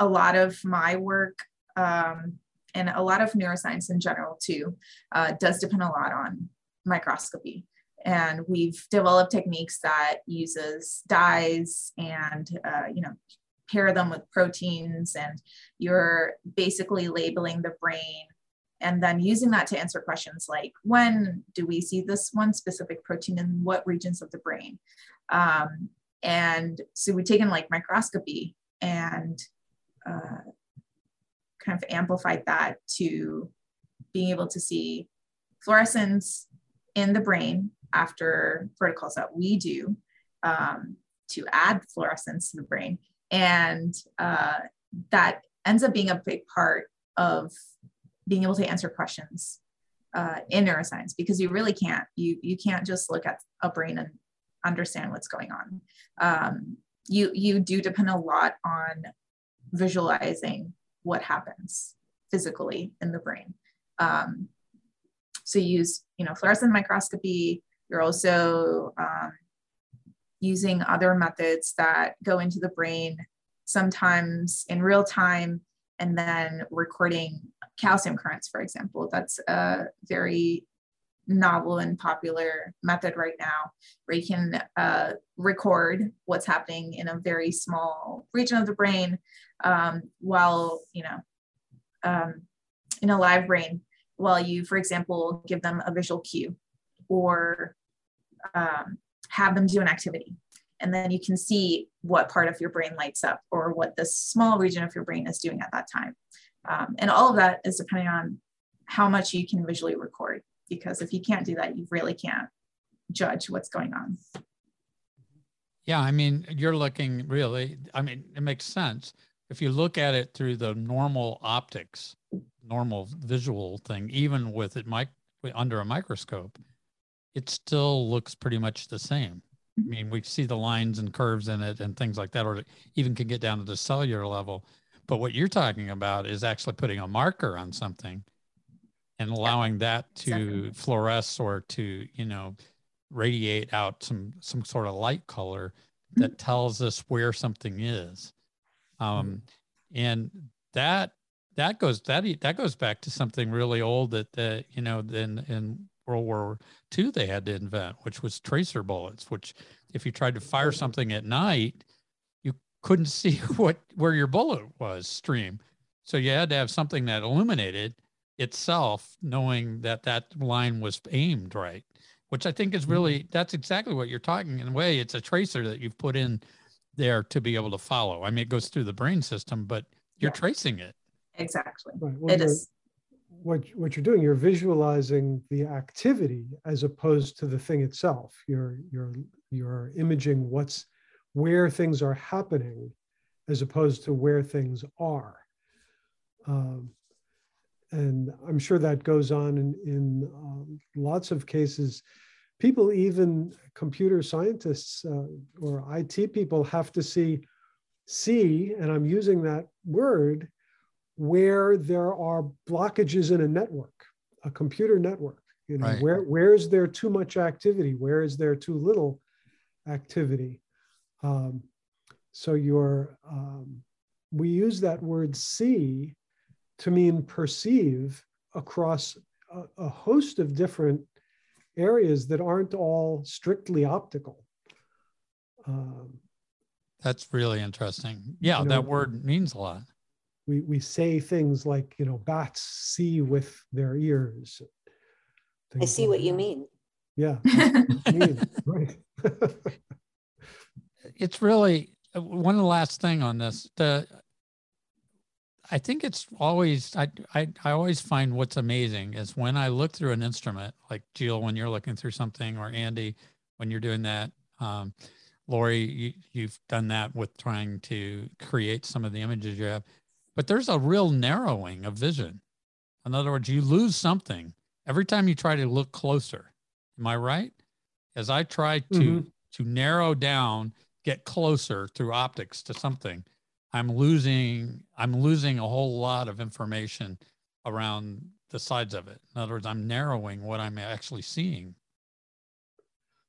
S5: a lot of my work, um, and a lot of neuroscience in general too, uh, does depend a lot on microscopy. And we've developed techniques that uses dyes and, uh, you know, pair them with proteins, and you're basically labeling the brain and then using that to answer questions like, when do we see this one specific protein in what regions of the brain? Um, and so we've taken like microscopy and uh, kind of amplified that to being able to see fluorescence in the brain after protocols that we do um, to add fluorescence to the brain. And uh, that ends up being a big part of being able to answer questions uh, in neuroscience, because you really can't, you, you can't just look at a brain and understand what's going on. Um, you, you do depend a lot on visualizing what happens physically in the brain. Um, so you use, you know, fluorescent microscopy. You're also um, using other methods that go into the brain, sometimes in real time, and then recording calcium currents, for example. That's a very novel and popular method right now, where you can uh, record what's happening in a very small region of the brain, um, while, you know, um, in a live brain, while you, for example, give them a visual cue or um, have them do an activity. And then you can see what part of your brain lights up, or what this small region of your brain is doing at that time. Um, and all of that is depending on how much you can visually record, because if you can't do that, you really can't judge what's going on.
S2: Yeah, I mean, you're looking really, I mean, it makes sense. If you look at it through the normal optics, normal visual thing, even with it mic under a microscope, it still looks pretty much the same. I mean, we see the lines and curves in it and things like that, or even can get down to the cellular level. But what you're talking about is actually putting a marker on something and allowing that to exactly. fluoresce or to, you know, radiate out some some sort of light color that tells us where something is. Um, and that that goes that that goes back to something really old that that you know in in World War Two they had to invent, which was tracer bullets. Which, if you tried to fire something at night, you couldn't see what where your bullet was stream. So you had to have something that illuminated itself, knowing that that line was aimed right. Which I think is really, that's exactly what you're talking in a way. It's a tracer that you've put in there to be able to follow. I mean, it goes through the brain system, but you're yeah. tracing it.
S5: Exactly.
S3: Right. Well,
S5: it is.
S3: What, what you're doing, you're visualizing the activity as opposed to the thing itself. You're, you're, you're imaging what's, where things are happening as opposed to where things are. Um, and I'm sure that goes on in, in um, lots of cases. People, even computer scientists uh, or I T people, have to see, see, and I'm using that word, where there are blockages in a network, a computer network. You know, right. where where is there too much activity? Where is there too little activity? Um, so you're, um, we use that word see to mean perceive across a, a host of different areas that aren't all strictly optical. Um,
S2: That's really interesting. Yeah, you know, that word means a lot.
S3: We, we say things like, you know, bats see with their ears.
S4: I see
S3: like
S4: what
S3: that.
S4: you mean.
S3: Yeah, what you mean. Right.
S2: It's really, one of the last thing on this, the I think it's always, I, I, I always find what's amazing is when I look through an instrument, like Jill, when you're looking through something, or Andy, when you're doing that, um, Lori, you, you've done that with trying to create some of the images you have, but there's a real narrowing of vision. In other words, you lose something every time you try to look closer. Am I right? As I try to, mm-hmm. to narrow down, get closer through optics to something, I'm losing, I'm losing a whole lot of information around the sides of it. In other words, I'm narrowing what I'm actually seeing.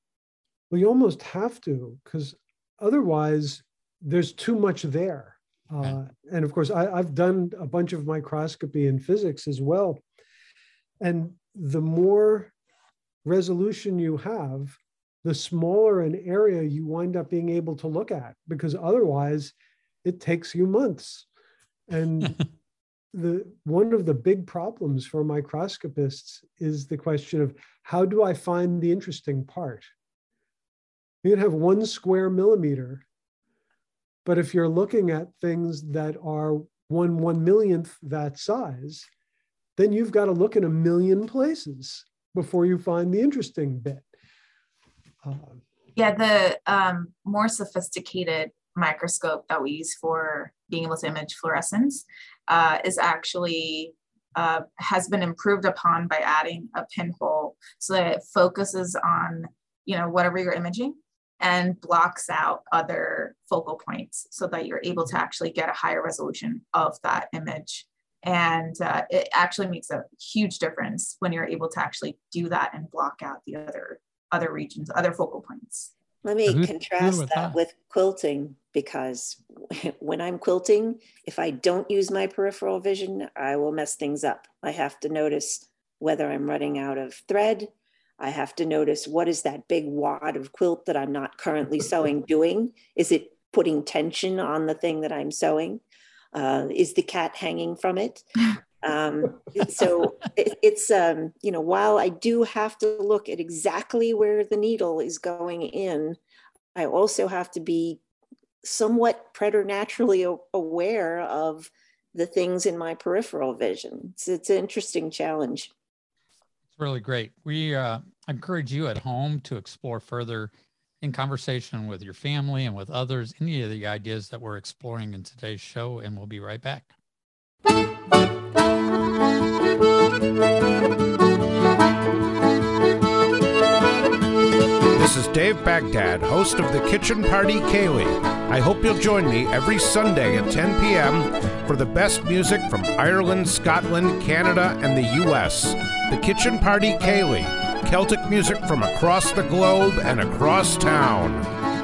S3: Well, you almost have to, because otherwise there's too much there. Uh,
S2: Okay.
S3: and of course, I, I've done a bunch of microscopy in physics as well. And the more resolution you have, the smaller an area you wind up being able to look at, because otherwise it takes you months. And the one of the big problems for microscopists is the question of, how do I find the interesting part? You can have one square millimeter, but if you're looking at things that are one one millionth that size, then you've got to look in a million places before you find the interesting bit. Uh,
S5: Yeah, the um, more sophisticated microscope that we use for being able to image fluorescence uh, is actually uh, has been improved upon by adding a pinhole so that it focuses on, you know, whatever you're imaging and blocks out other focal points so that you're able to actually get a higher resolution of that image. And uh, it actually makes a huge difference when you're able to actually do that and block out the other other regions, other focal points.
S4: Let me
S2: Who-
S4: contrast
S2: with
S4: that,
S2: that?
S4: with quilting, because when I'm quilting, if I don't use my peripheral vision, I will mess things up. I have to notice whether I'm running out of thread. I have to notice, what is that big wad of quilt that I'm not currently sewing doing? Is it putting tension on the thing that I'm sewing? Uh, is the cat hanging from it? Um, so it, it's, um, you know, while I do have to look at exactly where the needle is going in, I also have to be somewhat preternaturally aware of the things in my peripheral vision. It's, it's an interesting challenge.
S2: It's really great. We uh, encourage you at home to explore further in conversation with your family and with others, any of the ideas that we're exploring in today's show, and we'll be right back.
S8: This is Dave Baghdad, host of the Kitchen Party Ceilidh. I hope you'll join me every Sunday at ten p.m. for the best music from Ireland, Scotland, Canada, and the U S. The Kitchen Party Ceilidh, Celtic music from across the globe and across town.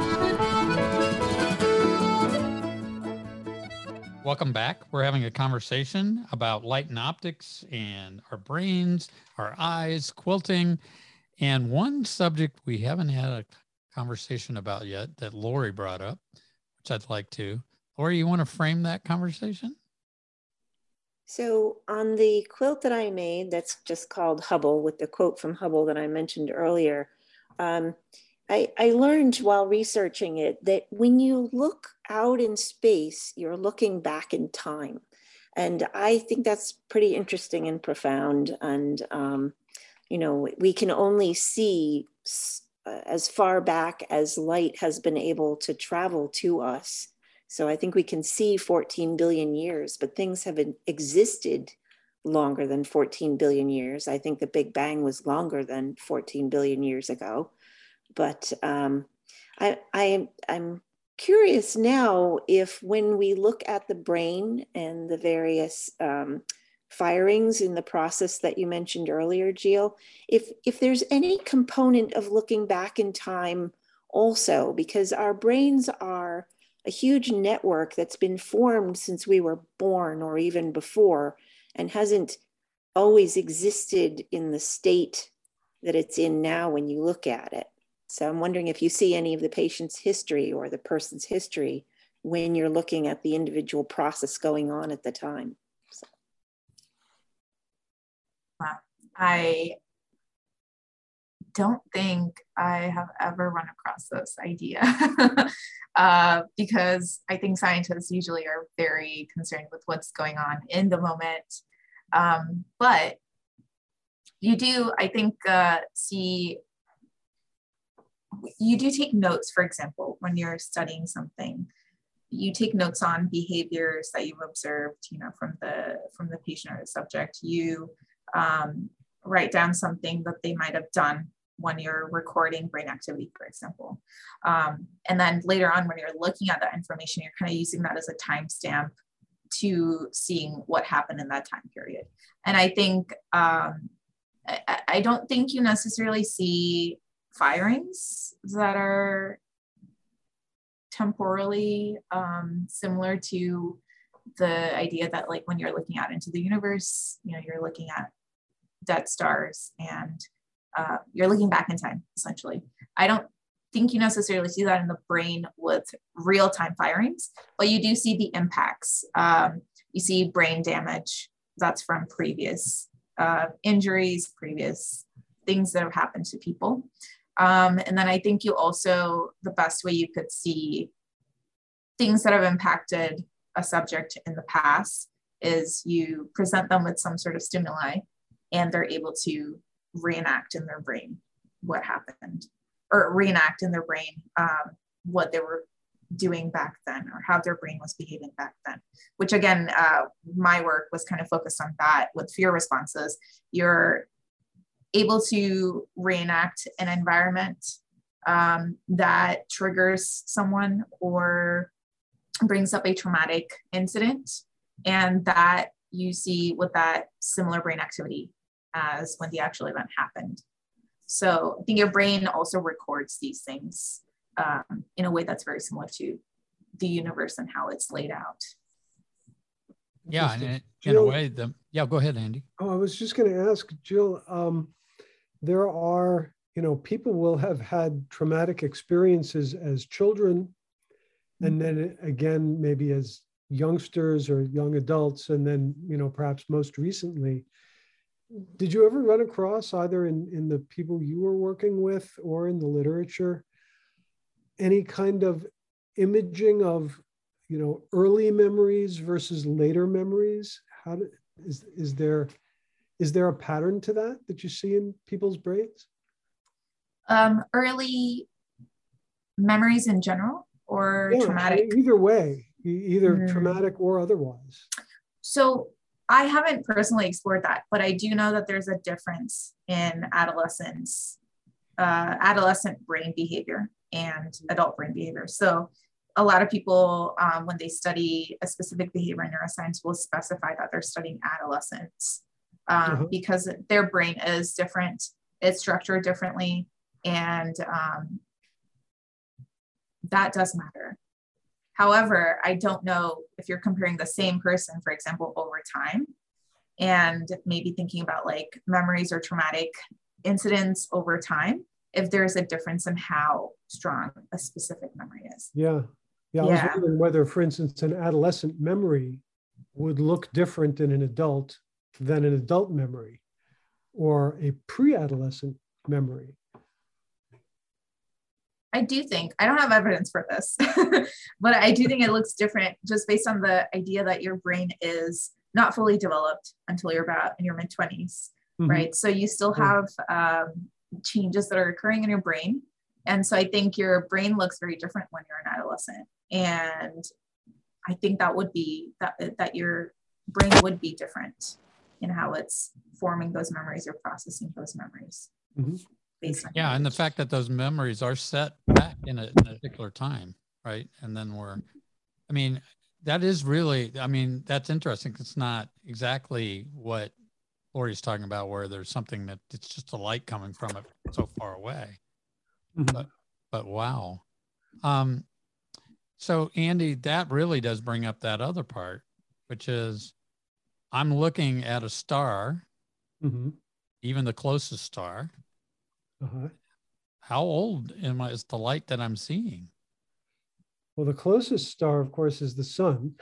S2: Welcome back. We're having a conversation about light and optics and our brains, our eyes, quilting. And one subject we haven't had a conversation about yet that Lori brought up, which I'd like to. Lori, you want to frame that conversation?
S4: So on the quilt that I made, that's just called Hubble, with the quote from Hubble that I mentioned earlier, um, I, I learned while researching it that when you look out in space, you're looking back in time. And I think that's pretty interesting and profound. And, um, you know, we can only see uh, as far back as light has been able to travel to us. So I think we can see fourteen billion years, but things have existed longer than fourteen billion years. I think the Big Bang was longer than fourteen billion years ago. But um, I, I, I'm curious now if, when we look at the brain and the various um, firings in the process that you mentioned earlier, Jill, if, if there's any component of looking back in time also, because our brains are a huge network that's been formed since we were born or even before, and hasn't always existed in the state that it's in now when you look at it. So I'm wondering if you see any of the patient's history or the person's history when you're looking at the individual process going on at the time. So.
S5: I don't think I have ever run across this idea uh, because I think scientists usually are very concerned with what's going on in the moment. Um, but you do, I think, uh, see, you do take notes, for example, when you're studying something, you take notes on behaviors that you've observed, you know, from the, from the patient or the subject. You um, write down something that they might have done when you're recording brain activity, for example. Um, and then later on, when you're looking at that information, you're kind of using that as a timestamp to seeing what happened in that time period. And I think, um, I, I don't think you necessarily see firings that are temporally um, similar to the idea that like when you're looking out into the universe, you know, you're looking at dead stars and uh, you're looking back in time, essentially. I don't think you necessarily see that in the brain with real-time firings, but you do see the impacts. Um, you see brain damage that's from previous uh, injuries, previous things that have happened to people. Um, and then I think you also, the best way you could see things that have impacted a subject in the past is you present them with some sort of stimuli and they're able to reenact in their brain what happened, or reenact in their brain um, what they were doing back then or how their brain was behaving back then, which again, uh, my work was kind of focused on that with fear responses. You're able to reenact an environment um, that triggers someone or brings up a traumatic incident, and that you see with that similar brain activity as when the actual event happened. So I think your brain also records these things um, in a way that's very similar to the universe and how it's laid out.
S2: Yeah, and it, in a way, the yeah. Go ahead, Andy.
S3: Oh, I was just going to ask Jill. Um, there are, you know, people will have had traumatic experiences as children, mm-hmm. and then again, maybe as youngsters or young adults, and then, you know, perhaps most recently. Did you ever run across, either in, in the people you were working with or in the literature, any kind of imaging of, you know, early memories versus later memories? How do, is, is there, is there a pattern to that that you see in people's brains?
S5: Um, early memories in general, or
S3: yeah,
S5: traumatic?
S3: Either way, either mm. traumatic or otherwise.
S5: So I haven't personally explored that, but I do know that there's a difference in adolescence, uh, adolescent brain behavior and adult brain behavior. So a lot of people, um, when they study a specific behavior in neuroscience, will specify that they're studying adolescents um, uh-huh. because their brain is different, it's structured differently, and um, that does matter. However, I don't know if you're comparing the same person, for example, over time, and maybe thinking about like memories or traumatic incidents over time, if there's a difference in how strong a specific memory is.
S3: Yeah. Yeah. I
S5: yeah.
S3: was wondering whether, for instance, an adolescent memory would look different in an adult than an adult memory, or a pre-adolescent memory.
S5: I do think, I don't have evidence for this, but I do think it looks different just based on the idea that your brain is not fully developed until you're about in your mid twenties, mm-hmm. right? So you still have um, changes that are occurring in your brain. And so I think your brain looks very different when you're an adolescent. And I think that would be, that, that your brain would be different in how it's forming those memories or processing those memories.
S3: Mm-hmm.
S5: Based on
S2: yeah, and the fact that those memories are set back in a, in a particular time, right? And then we're, I mean, that is really, I mean, that's interesting. It's not exactly what Lori's talking about, where there's something that it's just a light coming from it so far away. Mm-hmm. But, but wow. Um, so Andy, that really does bring up that other part, which is I'm looking at a star,
S3: mm-hmm.
S2: even the closest star.
S3: Uh-huh.
S2: How old am I, is the light that I'm seeing?
S3: Well, the closest star, of course, is the sun.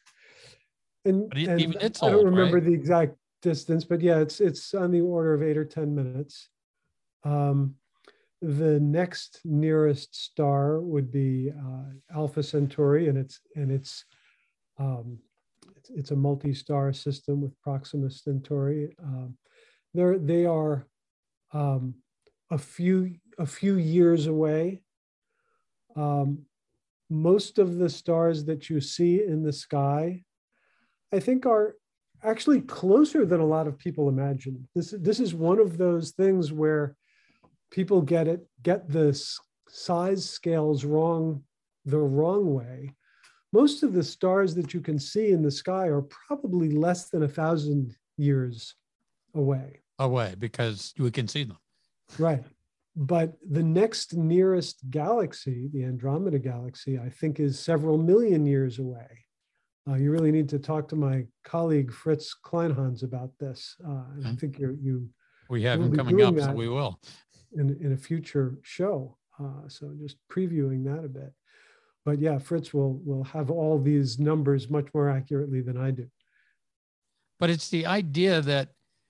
S3: And,
S2: but it,
S3: and
S2: even it's
S3: I don't
S2: old,
S3: remember
S2: right?
S3: the exact distance, but yeah, it's it's on the order of eight or ten minutes. Um, the next nearest star would be uh, Alpha Centauri, and it's and it's um, it's, it's a multi-star system with Proxima Centauri. Um, they're they are. Um, a few a few years away. Um, most of the stars that you see in the sky, I think, are actually closer than a lot of people imagine. This, this is one of those things where people get it, get the size scales wrong the wrong way. Most of the stars that you can see in the sky are probably less than a thousand years away.
S2: Away, because we can see them.
S3: Right. but the next nearest galaxy, the Andromeda Galaxy, I think is several million years away. Uh, you really need to talk to my colleague Fritz Kleinhans about this. Uh, and I think you're, you
S2: we have
S3: will
S2: him
S3: be
S2: coming
S3: doing
S2: up, so
S3: that
S2: we will.
S3: in, in a future show. Uh, so just previewing that a bit. But yeah, Fritz will will have all these numbers much more accurately than I do.
S2: But it's the idea that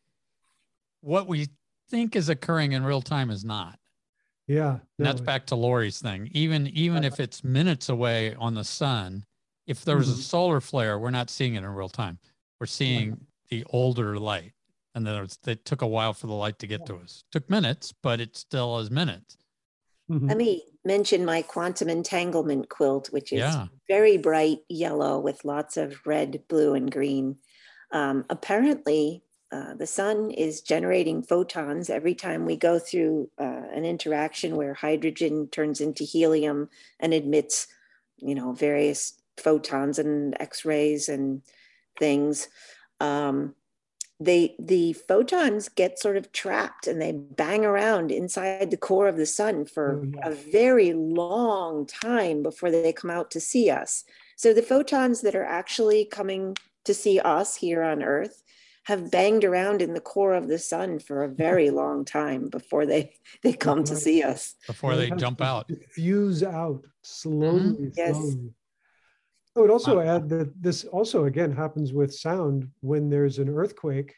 S2: what we think is occurring in real time is not.
S3: Yeah.
S2: And
S3: no,
S2: that's back to Lori's thing. Even even if it's minutes away on the sun, if there was
S3: Mhm.
S2: a solar flare, we're not seeing it in real time. We're seeing
S3: Right.
S2: the older light. And then it's, it took a while for the light to get to us. Took minutes, but it still is minutes.
S3: Mhm.
S4: Let me mention my quantum entanglement quilt, which is
S2: Yeah.
S4: very bright yellow with lots of red, blue, and green. Um, apparently, uh, the sun is generating photons every time we go through uh, an interaction where hydrogen turns into helium and emits, you know, various photons and X-rays and things. Um, they the photons get sort of trapped and they bang around inside the core of the sun for
S3: Oh, yeah.
S4: a very long time before they come out to see us. So the photons that are actually coming to see us here on Earth have banged around in the core of the sun for a very long time before they, they come to
S3: Right.
S4: see us.
S2: Before
S3: Well, it
S2: they
S3: has
S2: jump
S3: to
S2: out.
S3: diffuse out slowly,
S4: Yes.
S3: slowly. I would also
S2: Uh,
S3: add that this also again happens with sound when there's an earthquake.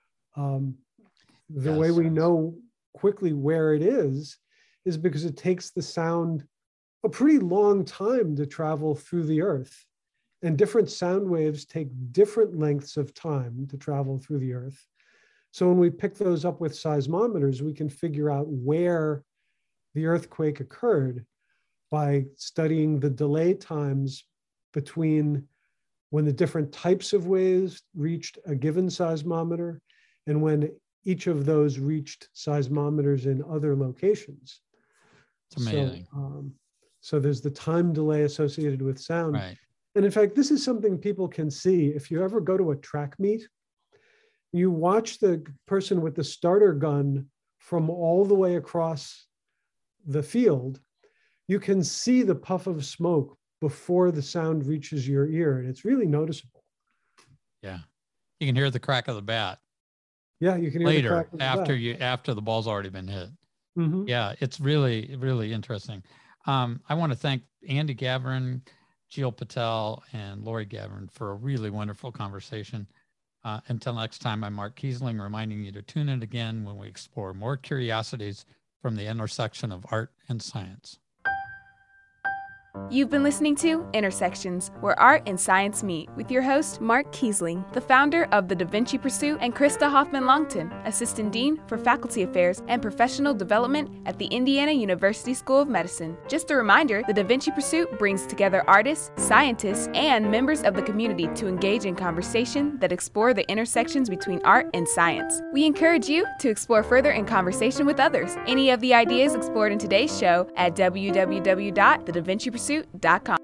S3: Um, the way
S2: Yes.
S3: we know quickly where it is is because it takes the sound a pretty long time to travel through the earth. And different sound waves take different lengths of time to travel through the earth. So when we pick those up with seismometers, we can figure out where the earthquake occurred by studying the delay times between when the different types of waves reached a given seismometer and when each of those reached seismometers in other locations.
S2: It's amazing.
S3: So, um, so there's the time delay associated with sound.
S2: Right.
S3: And in fact, this is something people can see. If you ever go to a track meet, you watch the person with the starter gun from all the way across the field, you can see the puff of smoke before the sound reaches your ear. And it's really noticeable.
S2: Yeah. You can hear the crack of the bat
S3: Yeah, you can hear the
S2: later
S3: crack of the
S2: after
S3: bat.
S2: you after the ball's already been hit.
S3: Mhm.
S2: Yeah, it's really, really interesting. Um, I want to thank Andy Gavin, Jill Patel, and Lori Gavin for a really wonderful conversation. Uh, until next time, I'm Mark Kiesling, reminding you to tune in again when we explore more curiosities from the intersection of art and science.
S1: You've been listening to Intersections, where art and science meet, with your host, Mark Kiesling, the founder of The Da Vinci Pursuit, and Krista Hoffman-Longton, Assistant Dean for Faculty Affairs and Professional Development at the Indiana University School of Medicine. Just a reminder, The Da Vinci Pursuit brings together artists, scientists, and members of the community to engage in conversation that explore the intersections between art and science. We encourage you to explore further in conversation with others. Any of the ideas explored in today's show at w w w dot the da vinci pursuit dot com.